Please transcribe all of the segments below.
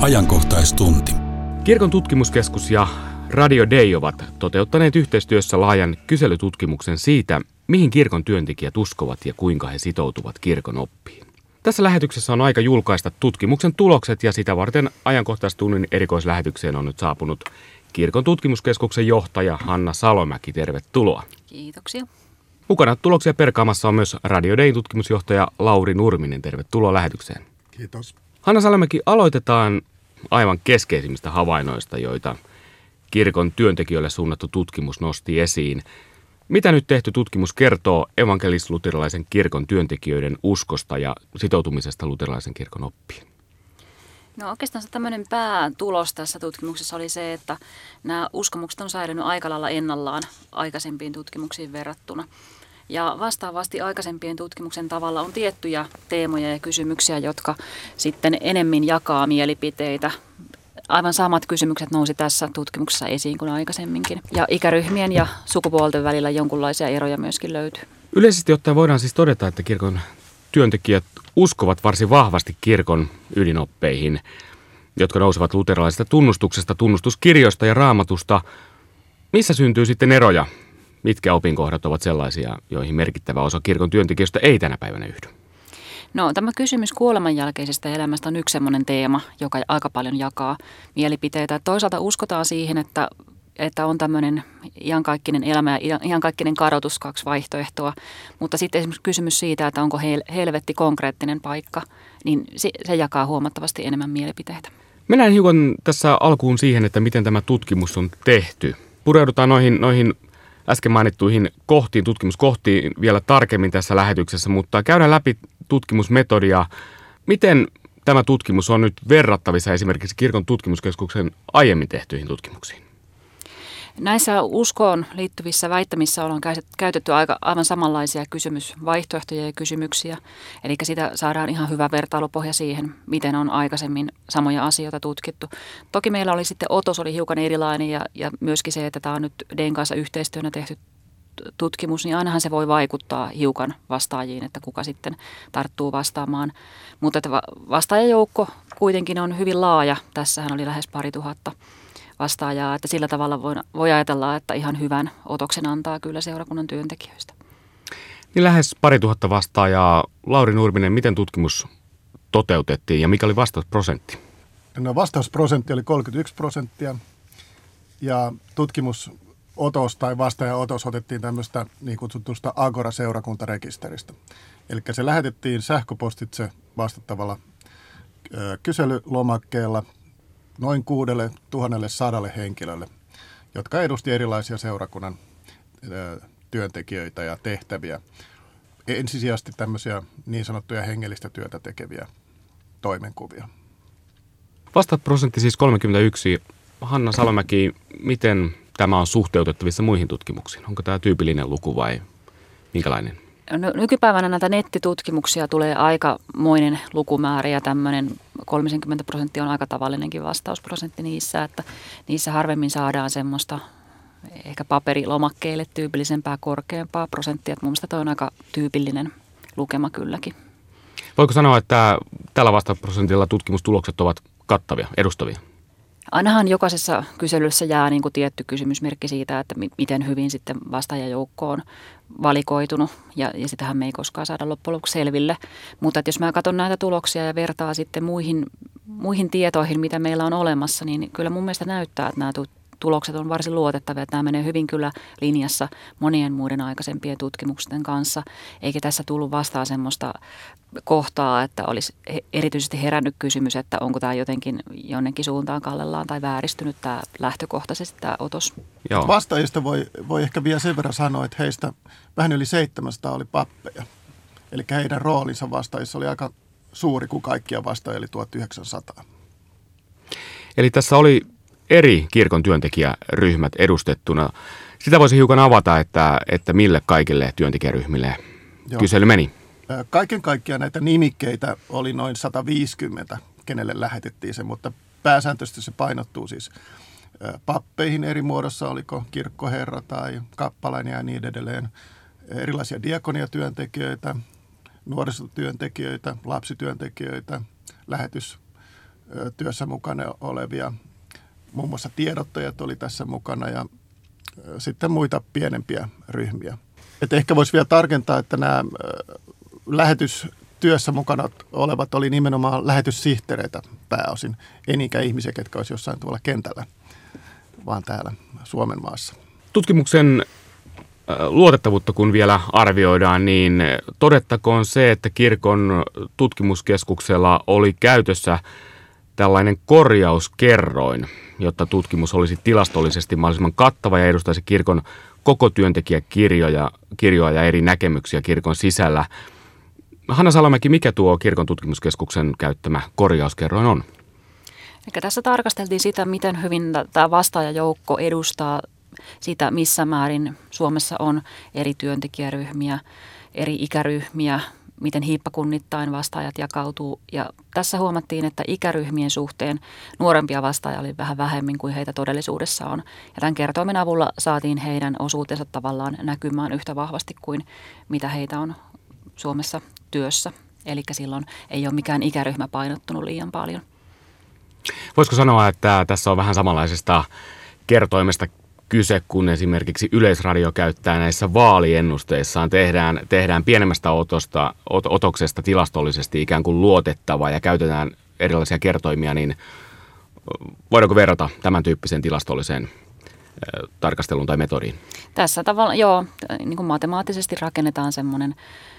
Ajankohtaistunti. Kirkon tutkimuskeskus ja Radio Day ovat toteuttaneet yhteistyössä laajan kyselytutkimuksen siitä, mihin kirkon työntekijät uskovat ja kuinka he sitoutuvat kirkon oppiin. Tässä lähetyksessä on aika julkaista tutkimuksen tulokset ja sitä varten ajankohtaistunnin erikoislähetykseen on nyt saapunut Kirkon tutkimuskeskuksen johtaja Hanna Salomäki. Tervetuloa. Kiitoksia. Mukana tuloksia perkaamassa on myös Radio Dayn tutkimusjohtaja Lauri Nurminen. Tervetuloa lähetykseen. Kiitos. Hanna Salomäki, aloitetaan aivan keskeisimmistä havainnoista, joita kirkon työntekijöille suunnattu tutkimus nosti esiin. Mitä nyt tehty tutkimus kertoo evankelis-luterilaisen kirkon työntekijöiden uskosta ja sitoutumisesta luterilaisen kirkon oppiin? No oikeastaan tämmöinen päätulos tässä tutkimuksessa oli se, että nämä uskomukset on säilynyt aika lailla ennallaan aikaisempiin tutkimuksiin verrattuna. Ja vastaavasti aikaisempien tutkimuksen tavalla on tiettyjä teemoja ja kysymyksiä, jotka sitten enemmän jakaa mielipiteitä. Aivan samat kysymykset nousi tässä tutkimuksessa esiin kuin aikaisemminkin. Ja ikäryhmien ja sukupuolten välillä jonkunlaisia eroja myöskin löytyy. Yleisesti ottaen voidaan siis todeta, että kirkon työntekijät uskovat varsin vahvasti kirkon ydinoppeihin, jotka nousevat luterilaisesta tunnustuksesta, tunnustuskirjoista ja raamatusta. Missä syntyy sitten eroja? Mitkä opinkohdat ovat sellaisia, joihin merkittävä osa kirkon työntekijöistä ei tänä päivänä yhdy? No tämä kysymys kuoleman jälkeisestä elämästä on yksi sellainen teema, joka aika paljon jakaa mielipiteitä. Toisaalta uskotaan siihen, että on tämmöinen iankaikkinen elämä ja iankaikkinen kadotus, kaksi vaihtoehtoa. Mutta sitten esimerkiksi kysymys siitä, että onko helvetti konkreettinen paikka, niin se jakaa huomattavasti enemmän mielipiteitä. Mennään hiukan tässä alkuun siihen, että miten tämä tutkimus on tehty. Pureudutaan noihin äsken mainittuihin tutkimuskohtiin vielä tarkemmin tässä lähetyksessä, mutta käydään läpi tutkimusmetodia. Miten tämä tutkimus on nyt verrattavissa esimerkiksi Kirkon tutkimuskeskuksen aiemmin tehtyihin tutkimuksiin? Näissä uskoon liittyvissä väittämissä ollaan käytetty aivan samanlaisia kysymysvaihtoehtoja ja kysymyksiä. Eli siitä saadaan ihan hyvä vertailupohja siihen, miten on aikaisemmin samoja asioita tutkittu. Toki meillä oli sitten otos oli hiukan erilainen ja myöskin se, että tämä on nyt Dayn kanssa yhteistyönä tehty tutkimus, niin ainahan se voi vaikuttaa hiukan vastaajiin, että kuka sitten tarttuu vastaamaan. Mutta että vastaajajoukko kuitenkin on hyvin laaja. Tässähän oli lähes 2000 vastaajaa, että sillä tavalla voi ajatella, että ihan hyvän otoksen antaa kyllä seurakunnan työntekijöistä. Niin lähes 2000 vastaajaa. Lauri Nurminen, miten tutkimus toteutettiin ja mikä oli vastausprosentti? No vastausprosentti oli 31% ja tutkimusotos tai vastaajaotos otettiin tämmöistä niin kutsutusta Agora-seurakuntarekisteristä. Eli se lähetettiin sähköpostitse vastattavalla kyselylomakkeella noin 6100 henkilölle, jotka edusti erilaisia seurakunnan työntekijöitä ja tehtäviä. Ensisijaisesti tämmöisiä niin sanottuja hengellistä työtä tekeviä toimenkuvia. Vastausprosentti siis 31. Hanna Salomäki, miten tämä on suhteutettavissa muihin tutkimuksiin? Onko tämä tyypillinen luku vai minkälainen? No, nykypäivänä näitä nettitutkimuksia tulee aikamoinen lukumäärä ja tämmöinen 30% on aika tavallinenkin vastausprosentti niissä, että niissä harvemmin saadaan semmoista ehkä paperilomakkeille tyypillisempää korkeampaa prosenttia. Mun mielestä toi on aika tyypillinen lukema kylläkin. Voiko sanoa, että tällä vastausprosentilla tutkimustulokset ovat kattavia, edustavia? Ainahan jokaisessa kyselyssä jää niin kuin tietty kysymysmerkki siitä, että miten hyvin sitten vastaajajoukko on valikoitunut ja sitähän me ei koskaan saada loppujen lopuksi selville. Mutta jos mä katson näitä tuloksia ja vertaa sitten muihin tietoihin, mitä meillä on olemassa, niin kyllä mun mielestä näyttää, että nämä tulokset on varsin luotettavia. Että nämä menee hyvin kyllä linjassa monien muiden aikaisempien tutkimusten kanssa, eikä tässä tullut vastaan semmoista kohtaa, että olisi erityisesti herännyt kysymys, että onko tämä jotenkin jonnekin suuntaan kallellaan tai vääristynyt tämä lähtökohtaisesti tämä otos. Joo. Vastaajista voi ehkä vielä sen verran sanoa, että heistä vähän yli 700 oli pappeja. Eli heidän roolinsa vastaajissa oli aika suuri kuin kaikkia vastaajia, eli 1900. Eli tässä oli eri kirkon työntekijäryhmät edustettuna. Sitä voisi hiukan avata, että mille kaikille työntekijäryhmille kysely meni. Kaiken kaikkiaan näitä nimikkeitä oli noin 150, kenelle lähetettiin se, mutta pääsääntöisesti se painottuu siis pappeihin eri muodossa, oliko kirkkoherra tai kappalainen ja niin edelleen. Erilaisia diakoniatyöntekijöitä, nuorisotyöntekijöitä, lapsityöntekijöitä, työssä mukana olevia. Muun muassa tiedottajat oli tässä mukana ja sitten muita pienempiä ryhmiä. Et ehkä voisi vielä tarkentaa, että nämä lähetystyössä mukana olevat oli nimenomaan lähetyssihteereitä pääosin. En niinkään ihmisiä, ketkä olisi jossain tuolla kentällä, vaan täällä Suomen maassa. Tutkimuksen luotettavuutta kun vielä arvioidaan, niin todettakoon se, että kirkon tutkimuskeskuksella oli käytössä tällainen korjauskerroin, jotta tutkimus olisi tilastollisesti mahdollisimman kattava ja edustaisi kirkon koko työntekijäkirjoa ja eri näkemyksiä kirkon sisällä. Hanna Salomäki, mikä tuo kirkon tutkimuskeskuksen käyttämä korjauskerroin on? Eli tässä tarkasteltiin sitä, miten hyvin tämä vastaajajoukko edustaa sitä, missä määrin Suomessa on eri työntekijäryhmiä, eri ikäryhmiä, miten hiippakunnittain vastaajat jakautuu. Ja tässä huomattiin, että ikäryhmien suhteen nuorempia vastaajia oli vähän vähemmän kuin heitä todellisuudessa on. Ja tämän kertoimen avulla saatiin heidän osuutensa tavallaan näkymään yhtä vahvasti kuin mitä heitä on Suomessa työssä. Eli silloin ei ole mikään ikäryhmä painottunut liian paljon. Voisiko sanoa, että tässä on vähän samanlaisesta kertoimesta kyse, kun esimerkiksi Yleisradio käyttää näissä vaaliennusteissaan, tehdään pienemmästä otoksesta tilastollisesti ikään kuin luotettava ja käytetään erilaisia kertoimia, niin voidaanko verrata tämän tyyppiseen tilastolliseen tarkasteluun tai metodiin? Tässä tavalla, joo, niin kuin matemaattisesti rakennetaan semmoinen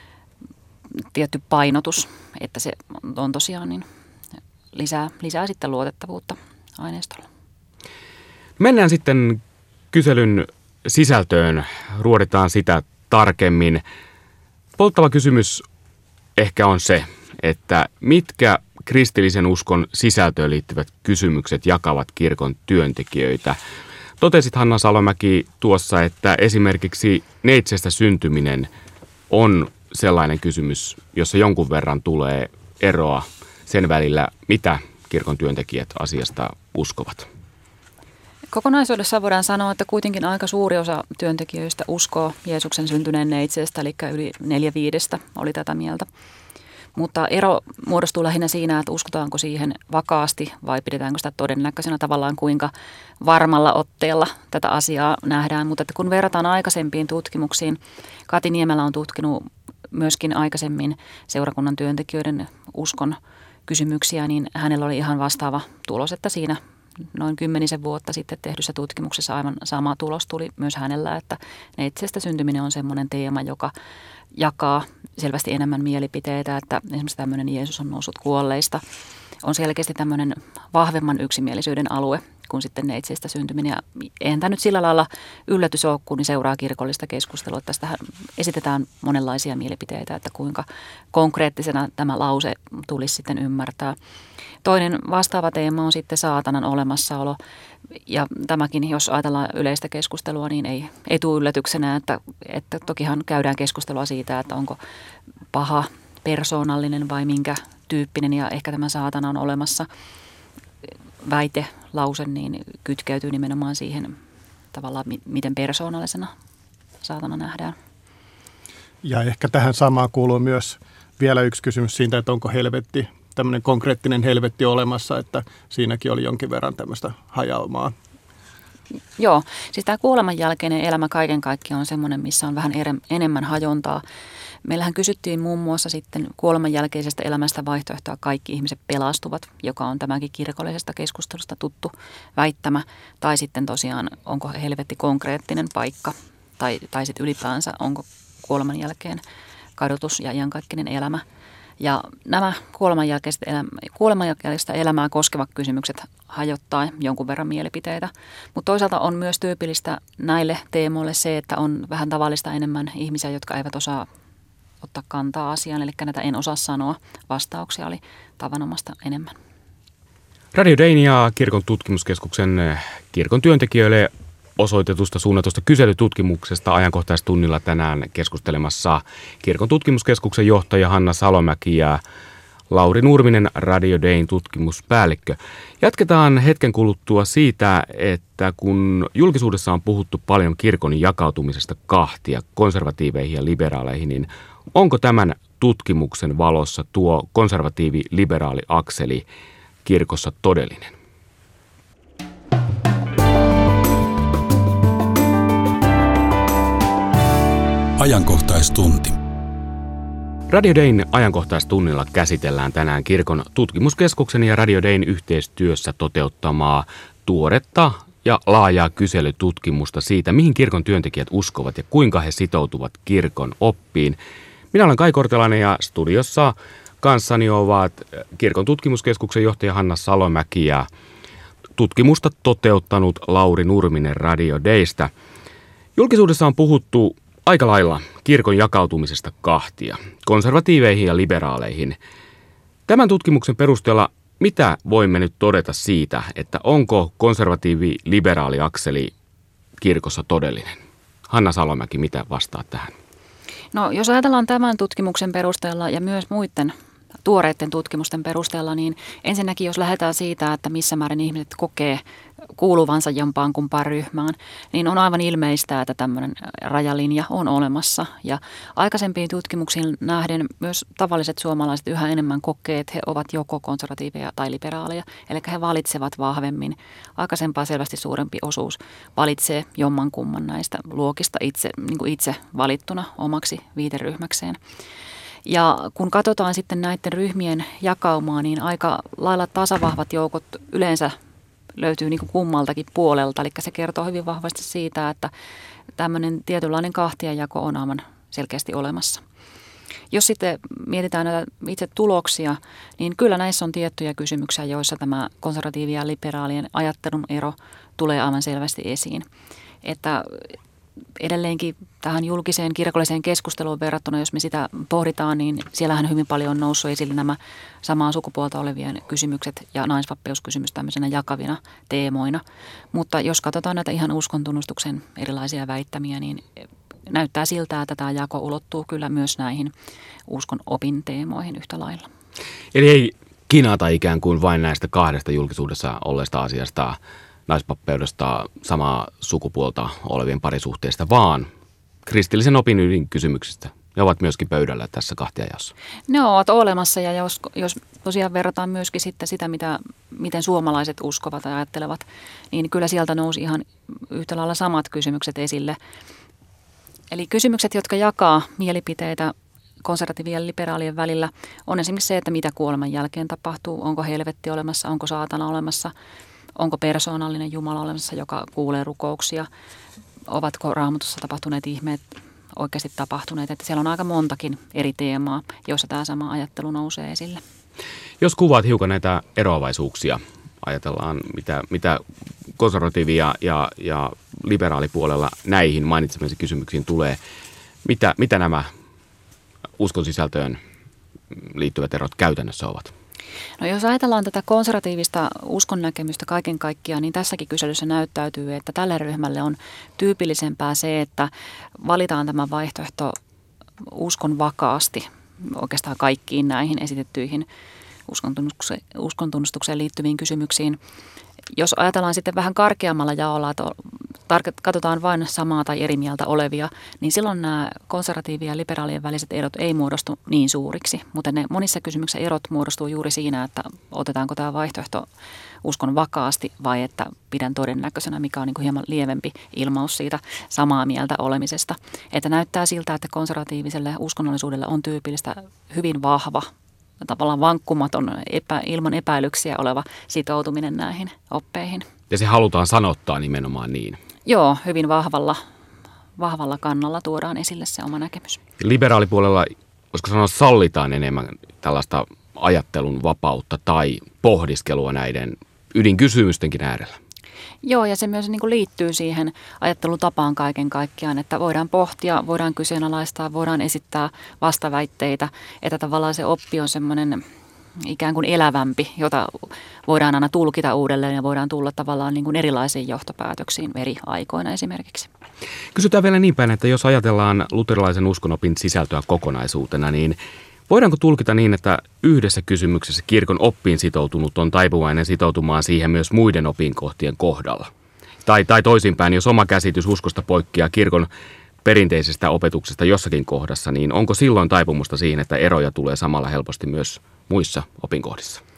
tietty painotus, että se on tosiaan niin lisää sitten luotettavuutta aineistolla. Mennään sitten kyselyn sisältöön, ruoditaan sitä tarkemmin. Polttava kysymys ehkä on se, että mitkä kristillisen uskon sisältöön liittyvät kysymykset jakavat kirkon työntekijöitä. Totesit, Hanna Salomäki, tuossa, että esimerkiksi neitsestä syntyminen on sellainen kysymys, jossa jonkun verran tulee eroa sen välillä, mitä kirkon työntekijät asiasta uskovat. Kokonaisuudessaan voidaan sanoa, että kuitenkin aika suuri osa työntekijöistä uskoo Jeesuksen syntyneen neitsestä, eli yli 4/5 oli tätä mieltä. Mutta ero muodostuu lähinnä siinä, että uskotaanko siihen vakaasti vai pidetäänkö sitä todennäköisenä, tavallaan kuinka varmalla otteella tätä asiaa nähdään. Mutta että kun verrataan aikaisempiin tutkimuksiin, Kati Niemelä on tutkinut myöskin aikaisemmin seurakunnan työntekijöiden uskon kysymyksiä, niin hänellä oli ihan vastaava tulos, että siinä noin 10 vuotta sitten tehdyssä tutkimuksessa aivan sama tulos tuli myös hänellä, että neitsestä syntyminen on semmoinen teema, joka jakaa selvästi enemmän mielipiteitä, että esimerkiksi tämmöinen Jeesus on noussut kuolleista on selkeästi tämmöinen vahvemman yksimielisyyden alue kuin sitten neitsestä syntyminen. Ja eihän tämä nyt sillä lailla yllätys ole, kun seuraa kirkollista keskustelua. Tästähän esitetään monenlaisia mielipiteitä, että kuinka konkreettisena tämä lause tulisi sitten ymmärtää. Toinen vastaava teema on sitten saatanan olemassaolo. Ja tämäkin, jos ajatellaan yleistä keskustelua, niin ei tule yllätyksenä, että tokihan käydään keskustelua siitä, että onko paha persoonallinen vai minkä tyyppinen, ja ehkä tämä saatana on olemassa väite, lause, niin kytkeytyy nimenomaan siihen tavallaan, miten persoonallisena saatana nähdään. Ja ehkä tähän samaan kuuluu myös vielä yksi kysymys siitä, että onko helvetti, tämmöinen konkreettinen helvetti olemassa, että siinäkin oli jonkin verran tämmöistä hajaumaa. Joo, siis tämä kuoleman jälkeinen elämä kaiken kaikkiaan on semmoinen, missä on vähän enemmän hajontaa. Meillähän kysyttiin muun muassa sitten kuoleman jälkeisestä elämästä vaihtoehtoa kaikki ihmiset pelastuvat, joka on tämänkin kirkollisesta keskustelusta tuttu väittämä. Tai sitten tosiaan, onko helvetti konkreettinen paikka tai sitten ylipäänsä onko kuoleman jälkeen kadotus ja iankaikkinen elämä. Ja nämä kuoleman jälkeistä elämää koskevat kysymykset hajottaa jonkun verran mielipiteitä. Mutta toisaalta on myös tyypillistä näille teemoille se, että on vähän tavallista enemmän ihmisiä, jotka eivät osaa ottaa kantaa asiaan. Eli näitä en osaa sanoa. Vastauksia oli tavanomasta enemmän. Radio Dayn ja Kirkon tutkimuskeskuksen kirkon työntekijöille osoitetusta suunnatusta kyselytutkimuksesta ajankohtaistunnilla tänään keskustelemassa Kirkon tutkimuskeskuksen johtaja Hanna Salomäki ja Lauri Nurminen, Radio Dayn tutkimuspäällikkö. Jatketaan hetken kuluttua siitä, että kun julkisuudessa on puhuttu paljon kirkon jakautumisesta kahtia, konservatiiveihin ja liberaaleihin, niin onko tämän tutkimuksen valossa tuo konservatiivi-liberaali akseli kirkossa todellinen? Ajankohtaistunti. Radio Dayn ajankohtaistunnilla käsitellään tänään Kirkon tutkimuskeskuksen ja Radio Dayn yhteistyössä toteuttamaa tuoretta ja laajaa kyselytutkimusta siitä, mihin kirkon työntekijät uskovat ja kuinka he sitoutuvat kirkon oppiin. Minä olen Kai Kortelainen ja studiossa kanssani ovat Kirkon tutkimuskeskuksen johtaja Hanna Salomäki ja tutkimusta toteuttanut Lauri Nurminen Radio Daystä. Julkisuudessa on puhuttu aika lailla kirkon jakautumisesta kahtia, konservatiiveihin ja liberaaleihin. Tämän tutkimuksen perusteella mitä voimme nyt todeta siitä, että onko konservatiivi-liberaali akseli kirkossa todellinen? Hanna Salomäki, mitä vastaat tähän? No, jos ajatellaan tämän tutkimuksen perusteella ja myös muiden tuoreiden tutkimusten perusteella, niin ensinnäkin jos lähdetään siitä, että missä määrin ihmiset kokee kuuluvansa jompaan kumpaan ryhmään, niin on aivan ilmeistä, että tämmöinen rajalinja on olemassa. Ja aikaisempiin tutkimuksiin nähden myös tavalliset suomalaiset yhä enemmän kokee, että he ovat joko konservatiiveja tai liberaaleja. Eli he valitsevat vahvemmin. Aikaisempaa selvästi suurempi osuus valitsee jommankumman näistä luokista itse valittuna omaksi viiteryhmäkseen. Ja kun katsotaan sitten näiden ryhmien jakaumaa, niin aika lailla tasavahvat joukot yleensä löytyy niin kuin kummaltakin puolelta. Eli se kertoo hyvin vahvasti siitä, että tämmöinen tietynlainen kahtiajako on aivan selkeästi olemassa. Jos sitten mietitään näitä itse tuloksia, niin kyllä näissä on tiettyjä kysymyksiä, joissa tämä konservatiivien ja liberaalien ajattelun ero tulee aivan selvästi esiin. Että edelleenkin tähän julkiseen kirkolliseen keskusteluun verrattuna, jos me sitä pohditaan, niin siellähän hyvin paljon on noussut esille nämä samaa sukupuolta olevien kysymykset ja naisvappeuskysymys tämmöisenä jakavina teemoina. Mutta jos katsotaan näitä ihan uskontunnustuksen erilaisia väittämiä, niin näyttää siltä, että tämä jako ulottuu kyllä myös näihin uskon opin teemoihin yhtä lailla. Eli ei kinata ikään kuin vain näistä kahdesta julkisuudessa olleesta asiasta, naispappeudesta, samaa sukupuolta olevien parisuhteista, vaan kristillisen opin ydinkysymyksistä. Ne ovat myöskin pöydällä tässä kahtiajaossa. Ne ovat olemassa ja jos tosiaan verrataan myöskin sitten sitä, miten suomalaiset uskovat ja ajattelevat, niin kyllä sieltä nousi ihan yhtä lailla samat kysymykset esille. Eli kysymykset, jotka jakaa mielipiteitä konservatiivien ja liberaalien välillä, on esimerkiksi se, että mitä kuoleman jälkeen tapahtuu, onko helvetti olemassa, onko saatana olemassa, onko persoonallinen Jumala olemassa, joka kuulee rukouksia, ovatko Raamatussa tapahtuneet ihmeet oikeasti tapahtuneet. Että siellä on aika montakin eri teemaa, joissa tämä sama ajattelu nousee esille. Jos kuvaat hiukan näitä eroavaisuuksia, ajatellaan mitä konservatiivia ja liberaalipuolella näihin mainitsemisiin kysymyksiin tulee, mitä nämä uskon sisältöön liittyvät erot käytännössä ovat? No jos ajatellaan tätä konservatiivista uskonnäkemystä kaiken kaikkiaan, niin tässäkin kyselyssä näyttäytyy, että tälle ryhmälle on tyypillisempää se, että valitaan tämä vaihtoehto uskon vakaasti oikeastaan kaikkiin näihin esitettyihin uskontunnustukseen liittyviin kysymyksiin. Jos ajatellaan sitten vähän karkeammalla jaolla, että katsotaan vain samaa tai eri mieltä olevia, niin silloin nämä konservatiivien ja liberaalien väliset erot ei muodostu niin suuriksi. Mutta ne monissa kysymyksissä erot muodostuu juuri siinä, että otetaanko tämä vaihtoehto uskon vakaasti vai että pidän todennäköisenä, mikä on niin kuin hieman lievempi ilmaus siitä samaa mieltä olemisesta. Että näyttää siltä, että konservatiiviselle uskonnollisuudelle on tyypillistä hyvin vahva, tavallaan vankkumaton, ilman epäilyksiä oleva sitoutuminen näihin oppeihin. Ja se halutaan sanottaa nimenomaan niin. Joo, hyvin vahvalla kannalla tuodaan esille se oma näkemys. Liberaalipuolella, voisiko sanoa, sallitaan enemmän tällaista ajattelun vapautta tai pohdiskelua näiden ydinkysymystenkin äärellä. Joo, ja se myös niin kuin liittyy siihen ajattelutapaan kaiken kaikkiaan, että voidaan pohtia, voidaan kyseenalaistaa, voidaan esittää vastaväitteitä, että tavallaan se oppi on semmoinen ikään kuin elävämpi, jota voidaan aina tulkita uudelleen ja voidaan tulla tavallaan niin kuin erilaisiin johtopäätöksiin eri aikoina esimerkiksi. Kysytään vielä niin päin, että jos ajatellaan luterilaisen uskonopin sisältöä kokonaisuutena, niin voidaanko tulkita niin, että yhdessä kysymyksessä kirkon oppiin sitoutunut on taipuvainen sitoutumaan siihen myös muiden opinkohtien kohdalla? Tai toisinpäin, jos oma käsitys uskosta poikkeaa kirkon perinteisestä opetuksesta jossakin kohdassa, niin onko silloin taipumusta siihen, että eroja tulee samalla helposti myös muissa opinkohdissa?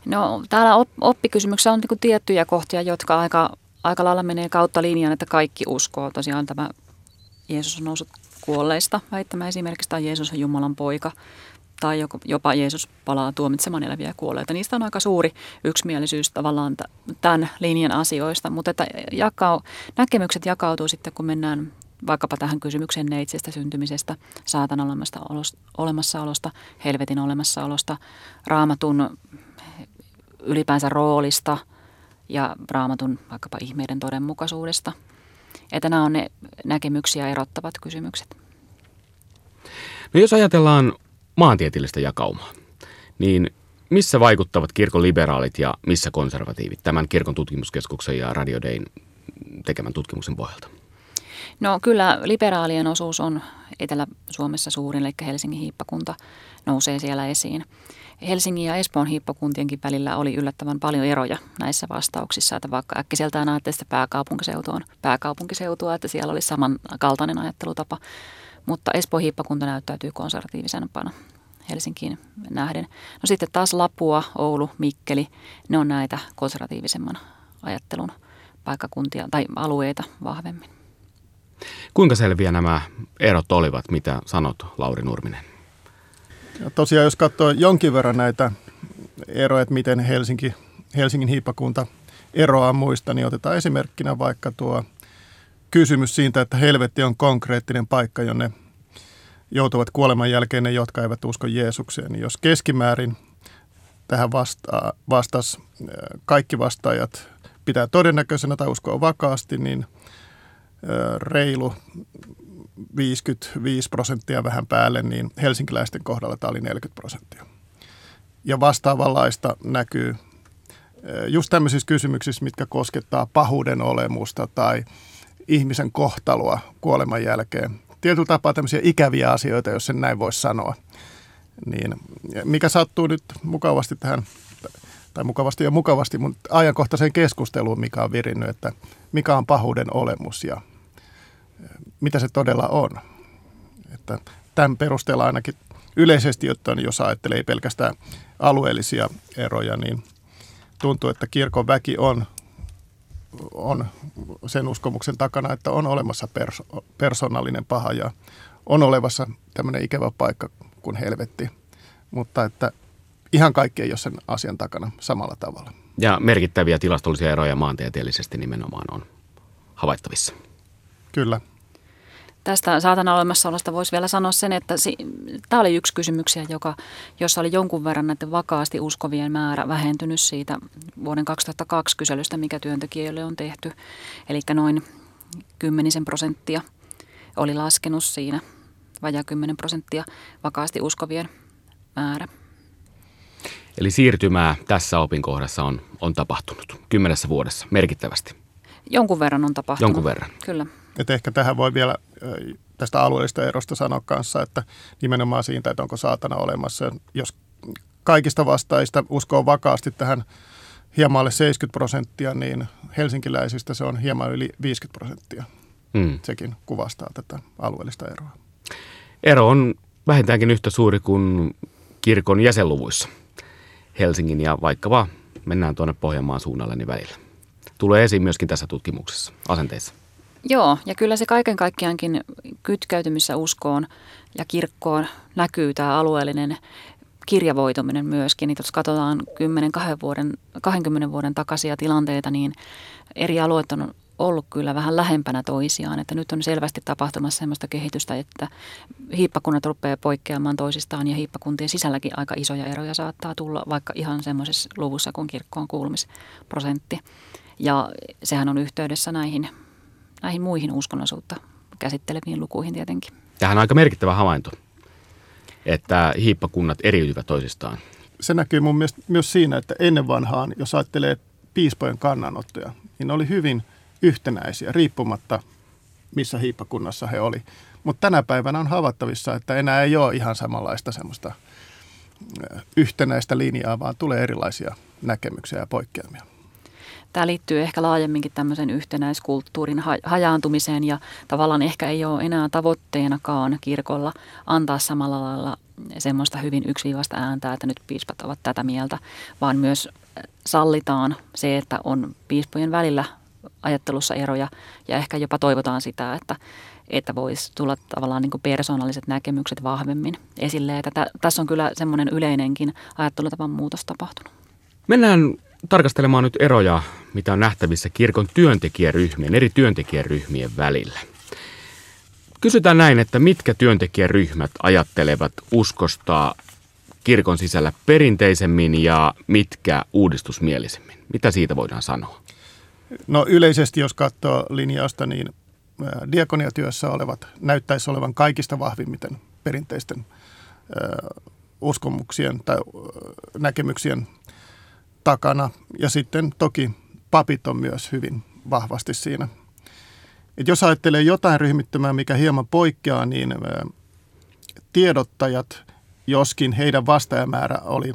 No täällä oppikysymyksessä on niin kuin tiettyjä kohtia, jotka aika lailla menee kautta linjan, että kaikki uskoo. Tosiaan tämä Jeesus on noussut kuolleista väittämä esimerkiksi, tai Jeesus on Jumalan poika, tai jopa Jeesus palaa tuomitsemaan eläviä ja kuolleita. Niistä on aika suuri yksimielisyys tavallaan tämän linjan asioista, mutta että näkemykset jakautuu sitten, kun mennään vaikkapa tähän kysymykseen neitsestä syntymisestä, saatanan olemassaolosta, helvetin olemassaolosta, Raamatun ylipäänsä roolista ja Raamatun vaikkapa ihmeiden todenmukaisuudesta. Että nämä on ne näkemyksiä erottavat kysymykset. No jos ajatellaan maantieteellistä jakaumaa, niin missä vaikuttavat kirkon liberaalit ja missä konservatiivit tämän kirkon tutkimuskeskuksen ja Radio Dayn tekemän tutkimuksen pohjalta? No kyllä liberaalien osuus on Etelä-Suomessa suurin, eli Helsingin hiippakunta nousee siellä esiin. Helsingin ja Espoon hiippakuntienkin välillä oli yllättävän paljon eroja näissä vastauksissa, että vaikka äkkiseltään ajattelee, että pääkaupunkiseutu on pääkaupunkiseutua, että siellä oli samankaltainen ajattelutapa, mutta Espoon hiippakunta näyttäytyy konservatiivisempana Helsinkiin nähden. No sitten taas Lapua, Oulu, Mikkeli, ne on näitä konservatiivisemman ajattelun paikkakuntia tai alueita vahvemmin. Kuinka selviä nämä erot olivat, mitä sanot, Lauri Nurminen? Ja tosiaan, jos katsoo jonkin verran näitä eroja, että miten Helsingin hiippakunta eroaa muista, niin otetaan esimerkkinä vaikka tuo kysymys siitä, että helvetti on konkreettinen paikka, jonne joutuvat kuoleman jälkeen ne, jotka eivät usko Jeesukseen. Niin jos keskimäärin tähän vastas kaikki vastaajat pitää todennäköisenä tai uskoo vakaasti, niin reilu 55% vähän päälle, niin helsinkiläisten kohdalla tämä oli 40%. Ja vastaavanlaista näkyy just tämmöisissä kysymyksissä, mitkä koskettaa pahuuden olemusta tai ihmisen kohtaloa kuoleman jälkeen. Tietyllä tapaa tämmöisiä ikäviä asioita, jos sen näin voisi sanoa. Niin, mikä sattuu nyt mukavasti tähän, tai mukavasti, mutta ajankohtaiseen keskusteluun, mikä on virinnyt, että mikä on pahuuden olemus ja mitä se todella on. Että tämän perusteella ainakin yleisesti, jotta jos ajattelee ei pelkästään alueellisia eroja, niin tuntuu, että kirkon väki on sen uskomuksen takana, että on olemassa persoonallinen paha ja on olevassa tämmöinen ikävä paikka kuin helvetti, mutta että ihan kaikki ei ole sen asian takana samalla tavalla. Ja merkittäviä tilastollisia eroja maantieteellisesti nimenomaan on havaittavissa. Kyllä. Tästä saatanan olemassaolosta voisi vielä sanoa sen, että tämä oli yksi kysymyksiä, jossa oli jonkun verran näiden vakaasti uskovien määrä vähentynyt siitä vuoden 2002 kyselystä, mikä työntekijöille on tehty. Eli noin 10% oli laskenut siinä, vajaa 10% vakaasti uskovien määrä. Eli siirtymää tässä opinkohdassa on tapahtunut 10 vuodessa merkittävästi. Jonkun verran on tapahtunut. Jonkun verran. Kyllä. Et ehkä tähän voi vielä tästä alueellisesta erosta sanoa kanssa, että nimenomaan siitä, että onko saatana olemassa. Jos kaikista vastaajista uskoo vakaasti tähän hieman alle 70%, niin helsinkiläisistä se on hieman yli 50%. Sekin kuvastaa tätä alueellista eroa. Ero on vähintäänkin yhtä suuri kuin kirkon jäsenluvuissa Helsingin ja vaikka mennään tuonne Pohjanmaan suunnalle niin välillä. Tulee esiin myöskin tässä tutkimuksessa, asenteissa. Joo, ja kyllä se kaiken kaikkiaankin kytkeytymissä uskoon ja kirkkoon näkyy tämä alueellinen kirjavoituminen myöskin. Niin jos katsotaan 20 vuoden takaisia tilanteita, niin eri alueet on ollut kyllä vähän lähempänä toisiaan. Että nyt on selvästi tapahtumassa sellaista kehitystä, että hiippakunnat rupeaa poikkeamaan toisistaan ja hiippakuntien sisälläkin aika isoja eroja saattaa tulla, vaikka ihan semmoisessa luvussa kuin kirkkoon kuulumisprosentti. Ja sehän on yhteydessä näihin muihin uskonnollisuutta käsitteleviin lukuihin tietenkin. Tämähän on aika merkittävä havainto, että hiippakunnat eriytyvät toisistaan. Se näkyy mun mielestä myös siinä, että ennen vanhaan, jos ajattelee piispojen kannanottoja, niin ne oli hyvin yhtenäisiä, riippumatta missä hiippakunnassa he oli. Mutta tänä päivänä on havaittavissa, että enää ei ole ihan samanlaista semmoista yhtenäistä linjaa, vaan tulee erilaisia näkemyksiä ja poikkeamia. Tämä liittyy ehkä laajemminkin tämmöisen yhtenäiskulttuurin hajaantumiseen ja tavallaan ehkä ei ole enää tavoitteenakaan kirkolla antaa samalla lailla semmoista hyvin yksiviivasta ääntä, että nyt piispat ovat tätä mieltä, vaan myös sallitaan se, että on piispojen välillä ajattelussa eroja ja ehkä jopa toivotaan sitä, että voisi tulla tavallaan niin kuin persoonalliset näkemykset vahvemmin esille. Että tässä on kyllä semmoinen yleinenkin ajattelutavan muutos tapahtunut. Mennään tarkastelemaan nyt eroja, mitä on nähtävissä kirkon työntekijäryhmien, eri työntekijäryhmien välillä. Kysytään näin, että mitkä työntekijäryhmät ajattelevat uskosta kirkon sisällä perinteisemmin ja mitkä uudistusmielisemmin? Mitä siitä voidaan sanoa? No yleisesti, jos katsoo linjausta, niin diakoniatyössä olevat näyttäisi olevan kaikista vahvimmiten perinteisten uskomuksien tai näkemyksien takana. Ja sitten toki papit on myös hyvin vahvasti siinä. Et jos ajattelee jotain ryhmittymää, mikä hieman poikkeaa, niin tiedottajat, joskin heidän vastaajamäärä oli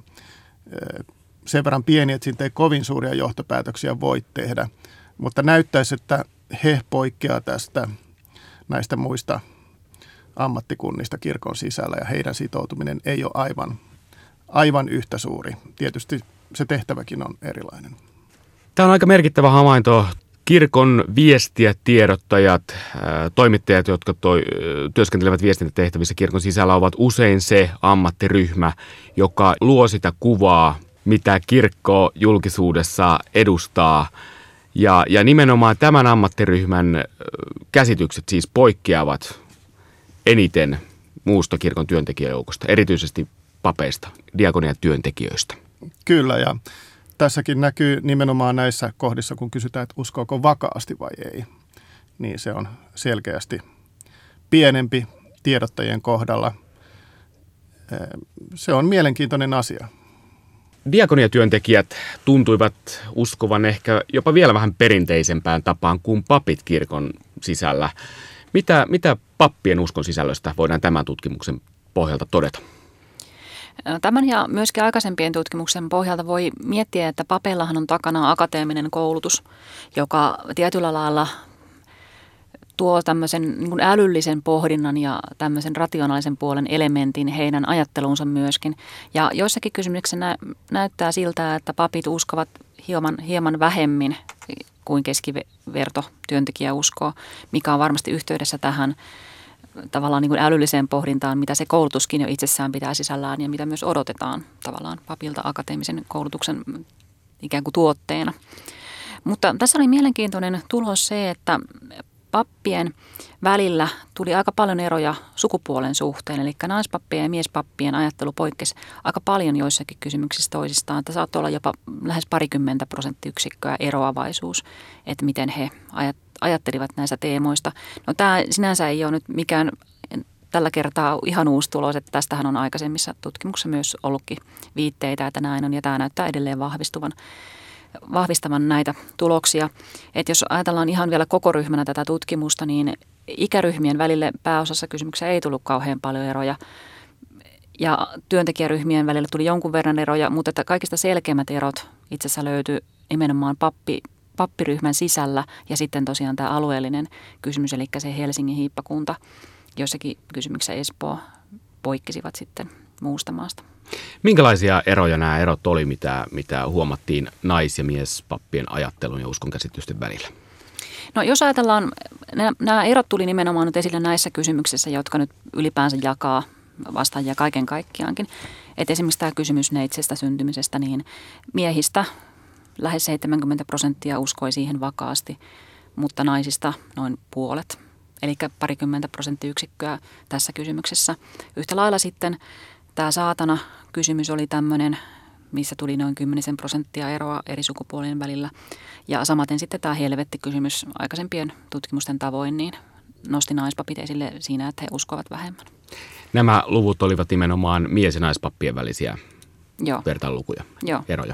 sen verran pieni, että siitä ei kovin suuria johtopäätöksiä voi tehdä. Mutta näyttäisi, että he poikkeaa näistä muista ammattikunnista kirkon sisällä ja heidän sitoutuminen ei ole aivan yhtä suuri. Tietysti se tehtäväkin on erilainen. Tämä on aika merkittävä havainto. Kirkon viestijät, tiedottajat, toimittajat, jotka työskentelevät viestintätehtävissä kirkon sisällä, ovat usein se ammattiryhmä, joka luo sitä kuvaa, mitä kirkko julkisuudessa edustaa. Ja nimenomaan tämän ammattiryhmän käsitykset siis poikkeavat eniten muusta kirkon työntekijäjoukosta, erityisesti papeista, diakonian työntekijöistä. Kyllä, ja tässäkin näkyy nimenomaan näissä kohdissa, kun kysytään, että uskoako vakaasti vai ei, niin se on selkeästi pienempi tiedottajien kohdalla. Se on mielenkiintoinen asia. Diakoniatyöntekijät tuntuivat uskovan ehkä jopa vielä vähän perinteisempään tapaan kuin papit kirkon sisällä. Mitä pappien uskon sisällöstä voidaan tämän tutkimuksen pohjalta todeta? Tämän ja myöskin aikaisempien tutkimuksen pohjalta voi miettiä, että papeillahan on takana akateeminen koulutus, joka tietyllä lailla tuo tämmöisen niin kuin älyllisen pohdinnan ja tämmöisen rationaalisen puolen elementin heidän ajatteluunsa myöskin. Ja joissakin kysymyksissä näyttää siltä, että papit uskovat hieman vähemmin kuin keskiverto työntekijä uskoo, mikä on varmasti yhteydessä tähän tavallaan niin kuin älylliseen pohdintaan, mitä se koulutuskin jo itsessään pitää sisällään ja mitä myös odotetaan tavallaan papilta akateemisen koulutuksen ikään kuin tuotteena. Mutta tässä oli mielenkiintoinen tulos se, että pappien välillä tuli aika paljon eroja sukupuolen suhteen, eli naispappien ja miespappien ajattelu poikkesi aika paljon joissakin kysymyksissä toisistaan, että saattoi olla jopa lähes 20% eroavaisuus, että miten he ajattelivat näistä teemoista. No tämä sinänsä ei ole nyt mikään tällä kertaa ihan uusi tulos, että tästähän on aikaisemmissa tutkimuksissa myös ollutkin viitteitä, että näin on, ja tämä näyttää edelleen vahvistavan näitä tuloksia. Että jos ajatellaan ihan vielä koko ryhmänä tätä tutkimusta, niin ikäryhmien välille pääosassa kysymyksiä ei tullut kauhean paljon eroja. Ja työntekijäryhmien välillä tuli jonkun verran eroja, mutta että kaikista selkeimmät erot itse asiassa löytyi nimenomaan pappiryhmän sisällä ja sitten tosiaan tämä alueellinen kysymys, eli se Helsingin hiippakunta, joissakin kysymyksissä Espoo poikkesivat sitten muusta maasta. Minkälaisia eroja nämä erot oli, mitä huomattiin nais- ja miespappien ajattelun ja uskonkäsitysten välillä? No jos ajatellaan, nämä erot tuli nimenomaan nyt esille näissä kysymyksissä, jotka nyt ylipäänsä jakaa vastaajia kaiken kaikkiaankin. Et esimerkiksi tämä kysymys neitsestä syntymisestä, niin miehistä lähes 70% uskoi siihen vakaasti, mutta naisista noin puolet. Eli 20% tässä kysymyksessä. Yhtä lailla sitten tämä saatana-kysymys oli tämmöinen, missä tuli noin 10% eroa eri sukupuolien välillä. Ja samaten sitten tämä helvetti-kysymys aikaisempien tutkimusten tavoin niin nosti naispapit esille siinä, että he uskovat vähemmän. Nämä luvut olivat nimenomaan mies- ja naispappien välisiä vertailulukuja, eroja.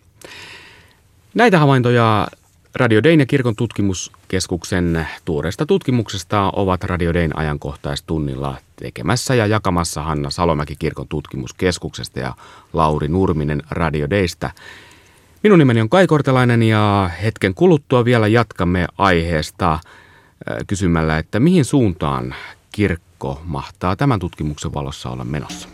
Näitä havaintoja Radio Dayn ja Kirkon tutkimuskeskuksen tuoreesta tutkimuksesta ovat Radio Dayn ajankohtaistunnilla tekemässä ja jakamassa Hanna Salomäki Kirkon tutkimuskeskuksesta ja Lauri Nurminen Radio Daystä. Minun nimeni on Kai Kortelainen ja hetken kuluttua vielä jatkamme aiheesta kysymällä, että mihin suuntaan kirkko mahtaa tämän tutkimuksen valossa olla menossa.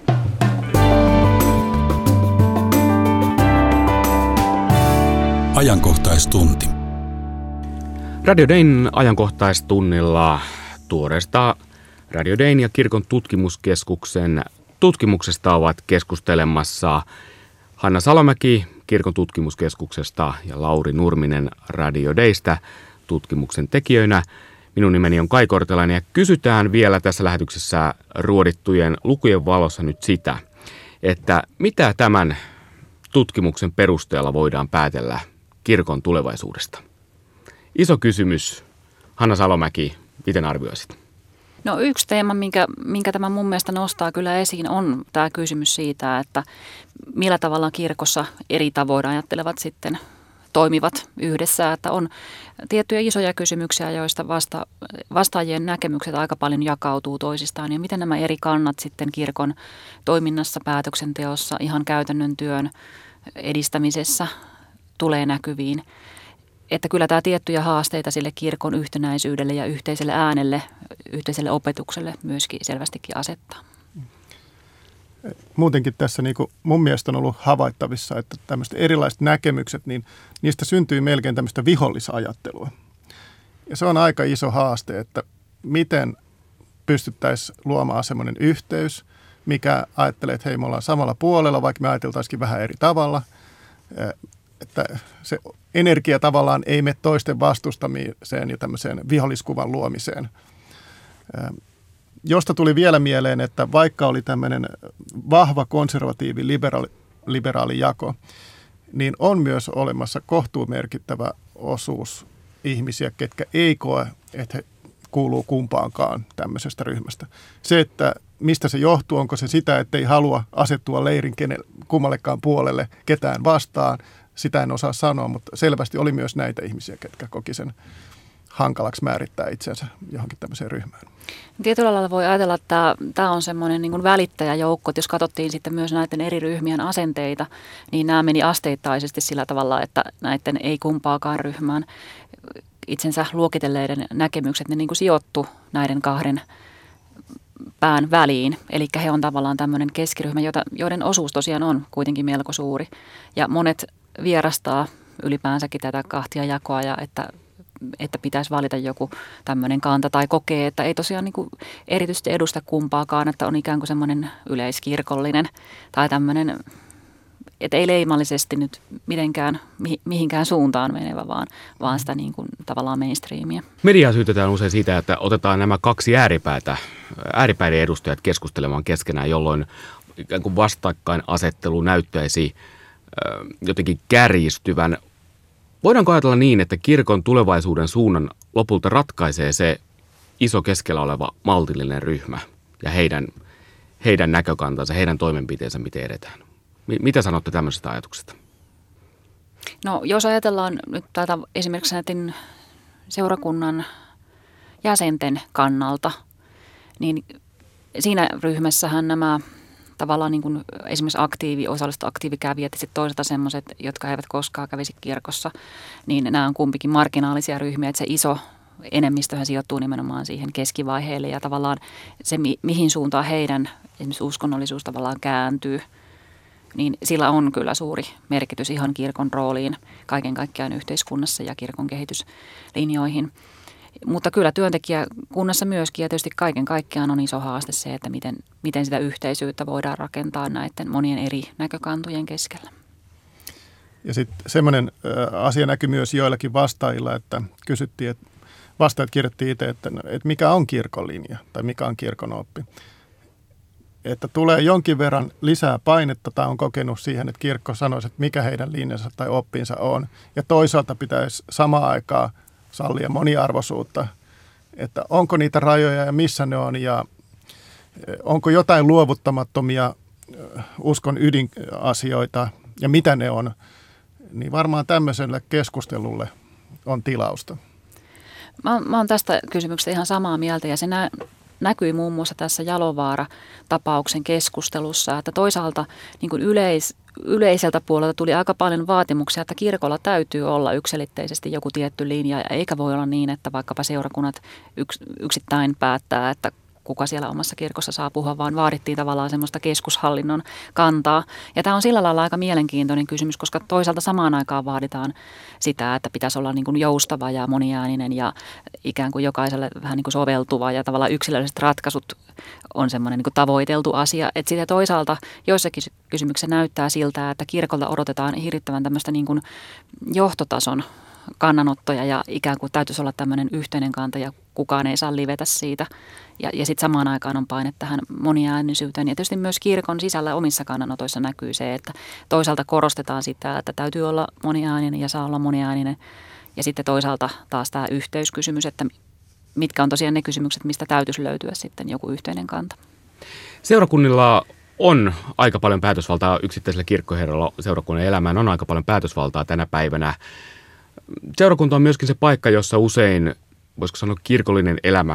Ajankohtaistunti. Radio Dayn ajankohtaistunnilla tuoreesta Radio Dayn ja Kirkon tutkimuskeskuksen tutkimuksesta ovat keskustelemassa Hanna Salomäki Kirkon tutkimuskeskuksesta ja Lauri Nurminen Radio Daystä tutkimuksen tekijöinä. Minun nimeni on Kai Kortelainen ja kysytään vielä tässä lähetyksessä ruodittujen lukujen valossa nyt sitä, että mitä tämän tutkimuksen perusteella voidaan päätellä kirkon tulevaisuudesta. Iso kysymys. Hanna Salomäki, miten arvioisit? No yksi teema, minkä tämä mun mielestä nostaa kyllä esiin, on tämä kysymys siitä, että millä tavalla kirkossa eri tavoin ajattelevat sitten toimivat yhdessä, että on tiettyjä isoja kysymyksiä, joista vastaajien näkemykset aika paljon jakautuu toisistaan ja miten nämä eri kannat sitten kirkon toiminnassa, päätöksenteossa, ihan käytännön työn edistämisessä tulee näkyviin. Että kyllä tämä tiettyjä haasteita sille kirkon yhtenäisyydelle ja yhteiselle äänelle, yhteiselle opetukselle myöskin selvästikin asettaa. Muutenkin tässä niin kuin mun mielestä on ollut havaittavissa, että tämmöiset erilaiset näkemykset, niin niistä syntyy melkein tämmöistä vihollisajattelua. Ja se on aika iso haaste, että miten pystyttäisiin luomaan semmoinen yhteys, mikä ajattelee, että hei, me ollaan samalla puolella, vaikka me ajateltaisikin vähän eri tavalla. Että se energia tavallaan ei mene toisten vastustamiseen ja tämmöiseen viholliskuvan luomiseen. Josta tuli vielä mieleen, että vaikka oli tämmöinen vahva konservatiivi liberaali jako, niin on myös olemassa kohtuumerkittävä osuus ihmisiä, ketkä ei koe, että he kuuluu kumpaankaan tämmöisestä ryhmästä. Se, että mistä se johtuu, onko se sitä, että ei halua asettua leirin kummallekaan puolelle ketään vastaan, sitä en osaa sanoa, mutta selvästi oli myös näitä ihmisiä, ketkä koki sen hankalaksi määrittää itsensä johonkin tämmöiseen ryhmään. Tietyllä lailla voi ajatella, että tämä on semmoinen niin kuin välittäjäjoukko, että jos katsottiin sitten myös näiden eri ryhmien asenteita, niin nämä meni asteittaisesti sillä tavalla, että näiden ei kumpaakaan ryhmään itsensä luokitelleiden näkemykset, ne niin kuin sijoittu näiden kahden pään väliin. Eli he on tavallaan tämmöinen keskiryhmä, joiden osuus tosiaan on kuitenkin melko suuri. Ja monet vierastaa ylipäänsäkin tätä kahtiajakoa ja että pitäisi valita joku tämmöinen kanta tai kokee, että ei tosiaan niin kuin erityisesti edusta kumpaakaan, että on ikään kuin semmoinen yleiskirkollinen tai tämmöinen, että ei leimallisesti nyt mitenkään mihinkään suuntaan menevä, vaan sitä niin kuin tavallaan mainstreamia. Mediaa syytetään usein siitä, että otetaan nämä kaksi ääripäiden edustajat keskustelemaan keskenään, jolloin ikään kuin vastakkainasettelu näyttäisi jotenkin kärjistyvän. Voidaanko ajatella niin, että kirkon tulevaisuuden suunnan lopulta ratkaisee se iso keskellä oleva maltillinen ryhmä ja heidän näkökantansa, heidän toimenpiteensä, miten edetään? Mitä sanotte tämmöisestä ajatuksesta? No jos ajatellaan nyt tätä esimerkiksi näiden seurakunnan jäsenten kannalta, niin siinä ryhmässähän nämä tavallaan niin kuin esimerkiksi osallistut aktiivikävijät ja sitten toisaalta semmoiset, jotka eivät koskaan kävisi kirkossa, niin nämä on kumpikin marginaalisia ryhmiä, että se iso enemmistöhän sijoittuu nimenomaan siihen keskivaiheelle ja tavallaan se, mihin suuntaan heidän esimerkiksi uskonnollisuus tavallaan kääntyy, niin sillä on kyllä suuri merkitys ihan kirkon rooliin kaiken kaikkiaan yhteiskunnassa ja kirkon kehityslinjoihin. Mutta kyllä työntekijäkunnassa myöskin ja tietysti kaiken kaikkiaan on iso haaste se, että miten sitä yhteisyyttä voidaan rakentaa näiden monien eri näkökantojen keskellä. Ja sitten semmoinen asia näkyi myös joillakin vastaajilla, että kysyttiin, että vastaajat kirjoitti itse, että mikä on kirkon linja tai mikä on kirkon oppi. Että tulee jonkin verran lisää painetta tai on kokenut siihen, että kirkko sanoisi, että mikä heidän linjansa tai oppinsa on. Ja toisaalta pitäisi samaan aikaan sallia moniarvoisuutta, että onko niitä rajoja ja missä ne on ja onko jotain luovuttamattomia uskon ydinasioita ja mitä ne on, niin varmaan tämmöiselle keskustelulle on tilausta. Mä oon tästä kysymyksestä ihan samaa mieltä ja se näkyi muun muassa tässä Jalovaara-tapauksen keskustelussa, että toisaalta niin kuin yleiseltä puolelta tuli aika paljon vaatimuksia, että kirkolla täytyy olla yksiselitteisesti joku tietty linja, eikä voi olla niin, että vaikkapa seurakunnat yksittäin päättää, että kuka siellä omassa kirkossa saa puhua, vaan vaadittiin tavallaan semmoista keskushallinnon kantaa. Ja tämä on sillä lailla aika mielenkiintoinen kysymys, koska toisaalta samaan aikaan vaaditaan sitä, että pitäisi olla niin kuin joustava ja moniääninen ja ikään kuin jokaiselle vähän niin kuin soveltuva ja tavallaan yksilölliset ratkaisut on semmoinen niin kuin tavoiteltu asia. Että sitten toisaalta joissakin kysymyksissä näyttää siltä, että kirkolta odotetaan hirvittävän tämmöistä niin kuin johtotason kannanottoja ja ikään kuin täytyisi olla tämmöinen yhteinen kanta ja kukaan ei saa livetä siitä. Ja sitten samaan aikaan on paine tähän moniäänisyyteen. Ja tietysti myös kirkon sisällä omissa kannanotoissa näkyy se, että toisaalta korostetaan sitä, että täytyy olla moniääninen ja saa olla moniääninen. Ja sitten toisaalta taas tämä yhteyskysymys, että mitkä on tosiaan ne kysymykset, mistä täytyisi löytyä sitten joku yhteinen kanta. Seurakunnilla on aika paljon päätösvaltaa, yksittäisellä kirkkoherralla seurakunnan elämään on aika paljon päätösvaltaa tänä päivänä. Seurakunta on myöskin se paikka, jossa usein, voisiko sanoa, kirkollinen elämä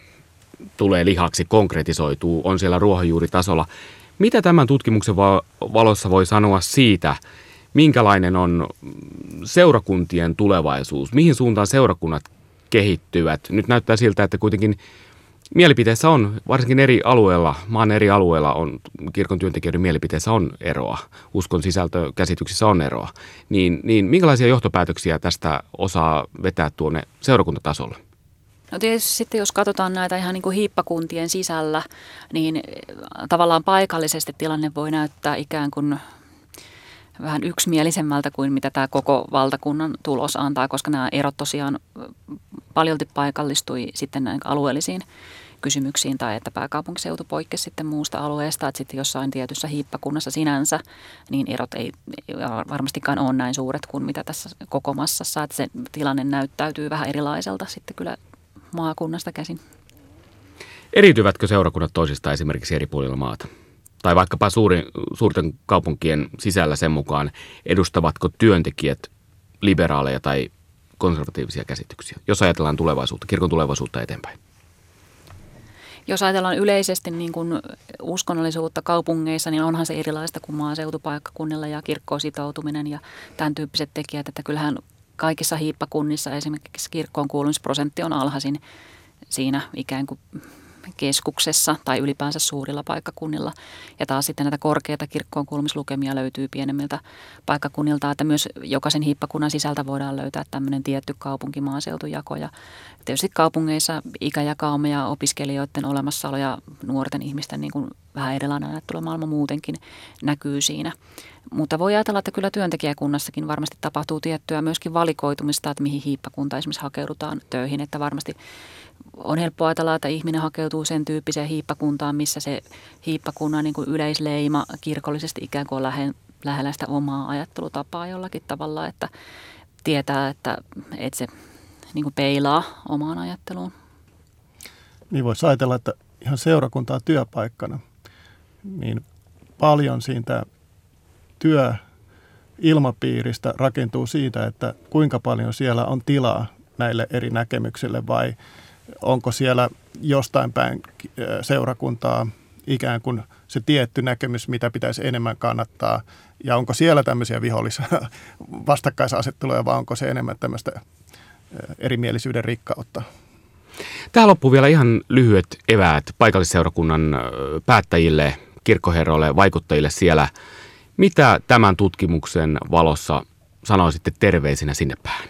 tulee lihaksi, konkretisoituu, on siellä ruohonjuuritasolla. Mitä tämän tutkimuksen valossa voi sanoa siitä, minkälainen on seurakuntien tulevaisuus? Mihin suuntaan seurakunnat kehittyvät? Nyt näyttää siltä, että kuitenkin mielipiteissä on, varsinkin eri alueilla, maan eri alueilla on, kirkon työntekijöiden mielipiteissä on eroa, uskon sisältökäsityksissä on eroa. Niin minkälaisia johtopäätöksiä tästä osaa vetää tuonne seurakuntatasolle? No tietysti sitten jos katsotaan näitä ihan niin kuin hiippakuntien sisällä, niin tavallaan paikallisesti tilanne voi näyttää ikään kuin vähän yksimielisemmältä kuin mitä tämä koko valtakunnan tulos antaa, koska nämä erot tosiaan paljolti paikallistui sitten näin alueellisiin kysymyksiin tai että pääkaupunkiseutu poikkesi sitten muusta alueesta, että sitten jossain tietyssä hiippakunnassa sinänsä, niin erot ei varmastikaan ole näin suuret kuin mitä tässä koko massassa, että se tilanne näyttäytyy vähän erilaiselta sitten kyllä maakunnasta käsin. Eriytyvätkö seurakunnat toisistaan esimerkiksi eri puolilla maata? Tai vaikkapa suurten kaupunkien sisällä sen mukaan, edustavatko työntekijät liberaaleja tai konservatiivisia käsityksiä, jos ajatellaan tulevaisuutta, kirkon tulevaisuutta eteenpäin? Jos ajatellaan yleisesti niin kuin uskonnollisuutta kaupungeissa, niin onhan se erilaista kuin maaseutupaikkakunnilla ja kirkkoon sitoutuminen ja tämän tyyppiset tekijät, että kyllähän kaikissa hiippakunnissa esimerkiksi kirkkoon kuulumisprosentti on alhaisin siinä ikään kuin keskuksessa tai ylipäänsä suurilla paikkakunnilla. Ja taas sitten näitä korkeita kirkkoon kuulumislukemia löytyy pienemmiltä paikkakunnilta, että myös jokaisen hiippakunnan sisältä voidaan löytää tämmöinen tietty kaupunki-maaseutujako. Ja tietysti kaupungeissa ikäjakauma ja opiskelijoiden olemassaolo ja nuorten ihmisten niin kuin vähän erilainen ajattelumaailma muutenkin näkyy siinä. Mutta voi ajatella, että kyllä työntekijäkunnassakin varmasti tapahtuu tiettyä myöskin valikoitumista, että mihin hiippakunta esimerkiksi hakeudutaan töihin, että varmasti on helppo ajatella, että ihminen hakeutuu sen tyyppiseen hiippakuntaan, missä se hiippakunnan niin kuin yleisleima kirkollisesti ikään kuin on lähellä sitä omaa ajattelutapaa jollakin tavalla, että tietää, että se niin kuin peilaa omaan ajatteluun. Niin voisi ajatella, että ihan seurakuntaa työpaikkana, niin paljon siitä työilmapiiristä rakentuu siitä, että kuinka paljon siellä on tilaa näille eri näkemyksille vai onko siellä jostain päin seurakuntaa ikään kuin se tietty näkemys, mitä pitäisi enemmän kannattaa ja onko siellä tämmöisiä vastakkaisasetteluja vai onko se enemmän tämmöistä erimielisyyden rikkautta? Tähän loppuu vielä ihan lyhyet eväät paikallisseurakunnan päättäjille, kirkkoherroille, vaikuttajille siellä. Mitä tämän tutkimuksen valossa sanoisitte terveisinä sinne päin?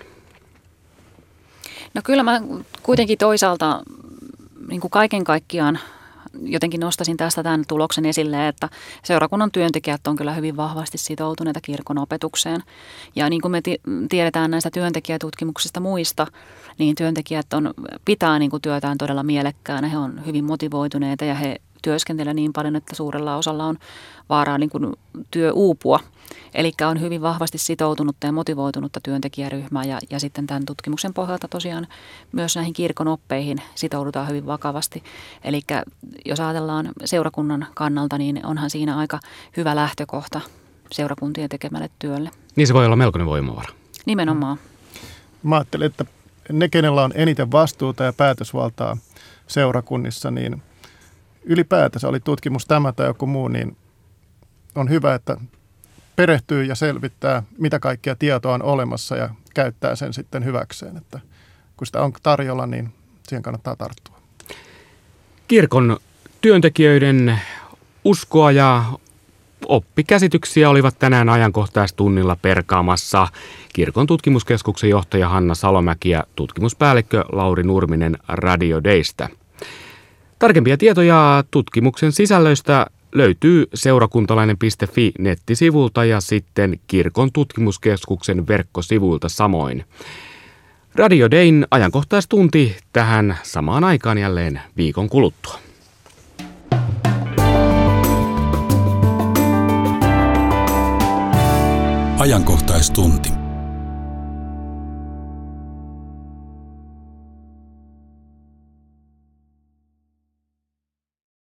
No kyllä mä kuitenkin toisaalta niin kuin kaiken kaikkiaan jotenkin nostaisin tästä tämän tuloksen esille, että seurakunnan työntekijät on kyllä hyvin vahvasti sitoutuneita kirkon opetukseen. Ja niin kuin me tiedetään näistä työntekijätutkimuksista muista, niin työntekijät pitää niin kuin työtään todella mielekkäänä. He on hyvin motivoituneita ja he työskentelevät niin paljon, että suurella osalla on vaaraa niin kuin työ uupua. Eli on hyvin vahvasti sitoutunutta ja motivoitunutta työntekijäryhmää ja sitten tämän tutkimuksen pohjalta tosiaan myös näihin kirkon oppeihin sitoudutaan hyvin vakavasti. Eli jos ajatellaan seurakunnan kannalta, niin onhan siinä aika hyvä lähtökohta seurakuntien tekemälle työlle. Niin se voi olla melkoinen voimavara. Nimenomaan. Mä ajattelin, että ne, kenellä on eniten vastuuta ja päätösvaltaa seurakunnissa, niin ylipäätänsä oli tutkimus tämä tai joku muu, niin on hyvä, että perehtyy ja selvittää, mitä kaikkea tietoa on olemassa ja käyttää sen sitten hyväkseen. Että kun sitä on tarjolla, niin siihen kannattaa tarttua. Kirkon työntekijöiden uskoa ja oppikäsityksiä olivat tänään ajankohtaistunnilla perkaamassa Kirkon tutkimuskeskuksen johtaja Hanna Salomäki ja tutkimuspäällikkö Lauri Nurminen Radio Daystä. Tarkempia tietoja tutkimuksen sisällöistä löytyy seurakuntalainen.fi nettisivulta ja sitten Kirkon tutkimuskeskuksen verkkosivuilta samoin. Radio Dayn ajankohtaistunti tähän samaan aikaan jälleen viikon kuluttua. Ajankohtaistunti.